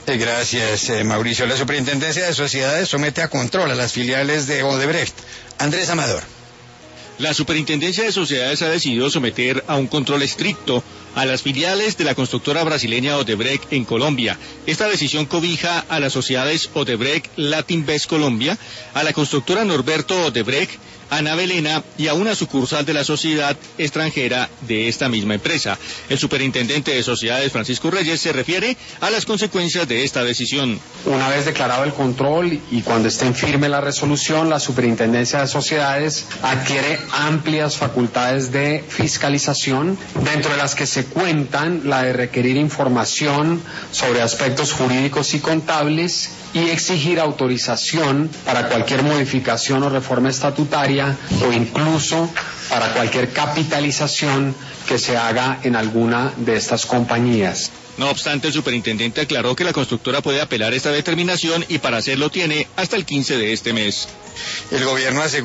Gracias, Mauricio. La Superintendencia de Sociedades somete a control a las filiales de Odebrecht. Andrés Amador. La Superintendencia de Sociedades ha decidido someter a un control estricto a las filiales de la constructora brasileña Odebrecht en Colombia. Esta decisión cobija a las sociedades Odebrecht Latinvest Colombia, a la constructora Norberto Odebrecht, a Navelena y a una sucursal de la sociedad extranjera de esta misma empresa. El superintendente de Sociedades, Francisco Reyes, se refiere a las consecuencias de esta decisión. Una vez declarado el control y cuando esté en firme la resolución, la Superintendencia de Sociedades adquiere amplias facultades de fiscalización, dentro de las que se cuentan la de requerir información sobre aspectos jurídicos y contables y exigir autorización para cualquier modificación o reforma estatutaria o incluso para cualquier capitalización que se haga en alguna de estas compañías. No obstante, el superintendente aclaró que la constructora puede apelar esta determinación y para hacerlo tiene hasta el 15 de este mes. El gobierno asegura